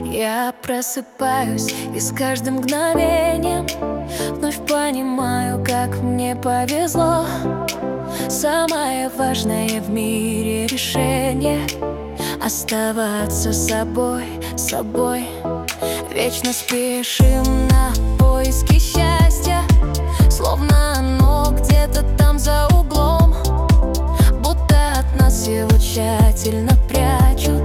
Я просыпаюсь и с каждым мгновением вновь понимаю, как мне повезло. Самое важное в мире решение — оставаться собой, собой. Вечно спешим на поиски счастья, словно оно где-то там за углом, будто от нас его тщательно прячут.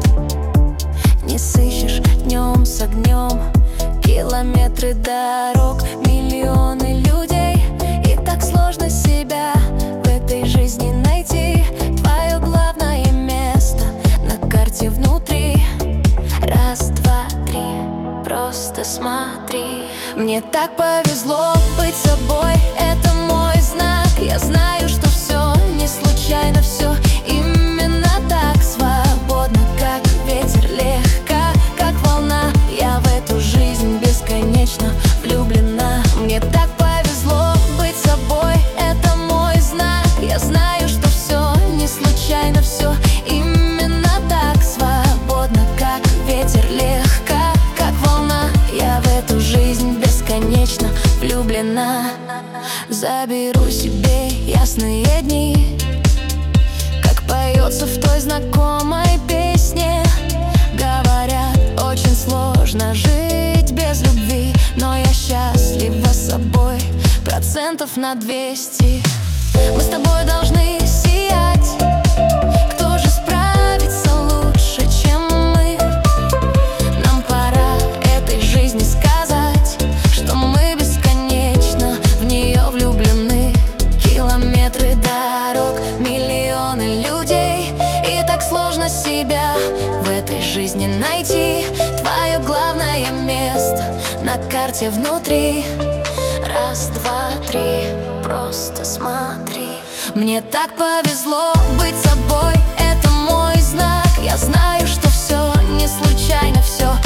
Не сыщешь днем с огнем километры дорог, миллионы людей. И так сложно себя в этой жизни найти. Твое главное место на карте внутри. Раз, два, три, просто смотри. Мне так повезло быть собой, это мой знак. Я знаю, что все не случайно, все именно так. Свободно, как ветер, легко, как волна. Я в эту жизнь бесконечно влюблена. Мне так повезло быть собой, это мой знак. Я знаю, что все не случайно, все именно так. Свободно, как ветер, легко, как волна. Я в эту жизнь бесконечно влюблена. Заберу себе ясные дни, как поется в той знакомой песне. Говорят, очень сложно жить без любви, но я счастлива собой процентов на 200. Мы с тобой должны сиять. Кто же справится лучше, чем мы? Нам пора этой жизни сказать, что мы бесконечно в нее влюблены. Километры дорог, миллионы людей. И так сложно себя в этой жизни найти. Твое главное место на карте внутри. Раз, два, три, просто смотри. Мне так повезло быть собой, это мой знак. Я знаю, что все не случайно, все